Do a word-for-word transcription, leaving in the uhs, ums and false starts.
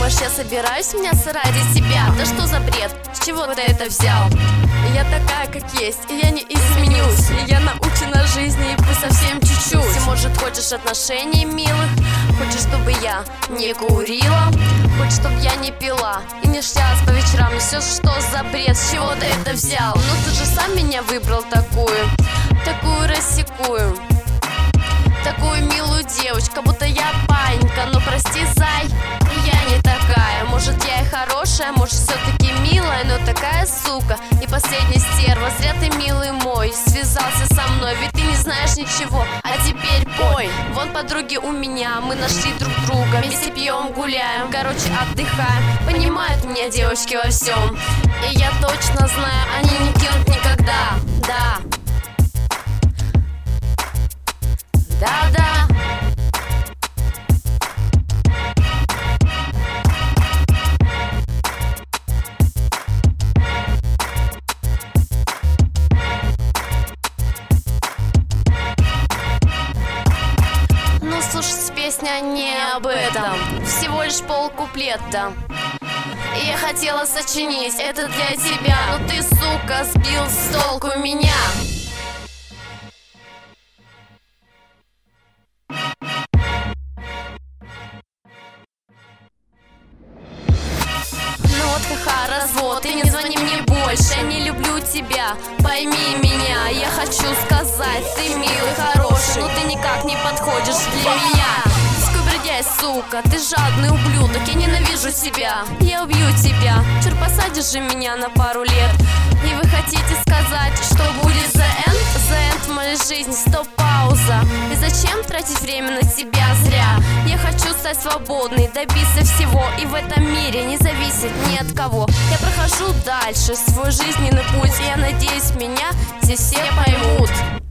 думаешь, я собираюсь меняться ради себя? Да что за бред? С чего ты это взял? Я такая, как есть, и я не изменюсь. И я научена жизни, и пусть совсем чуть-чуть. Ты, может, хочешь отношений милых? Хочешь, чтобы я не курила? Хочешь, чтобы я не пила и не шлялась по вечерам? И все, что за бред? С чего ты это взял? Ну ты же сам меня выбрал такую, такую рассекую, такую милую девочку, будто я панька. Но прости, зай, я не такая. Может, я и хорошая, может, все-таки милая, но такая сука и последняя стерва. Зря ты, милый мой, связался со мной, ведь ты не знаешь ничего. А теперь пой. Вон подруги у меня, мы нашли друг друга, вместе пьем, гуляем, короче, отдыхаем. Понимают меня девочки во всем, и я точно знаю, они не кинут никогда. Да, да-да. Ну, слушать песня не об этом, всего лишь полкуплета. И я хотела сочинить это для тебя, но ты, сука, сбил с толку меня. Ну вот, ха-ха, развод, ты не звони мне больше. Я не люблю тебя, пойми меня. Я хочу сказать, ты милый, хороший, но ты никак не подходишь для меня. Скупердяй, сука, ты жадный ублюдок, я ненавижу тебя. Я убью тебя, чур, посадишь же меня на пару лет. И вы хотите сказать, что будет за энд? За энд в моей жизни, стоп, пауза. И зачем тратить время на себя зря? Я хочу стать свободной, добиться всего, и в этом мире не зависеть ни от кого. Я прохожу дальше свой жизненный путь, и я надеюсь, меня здесь все поймут.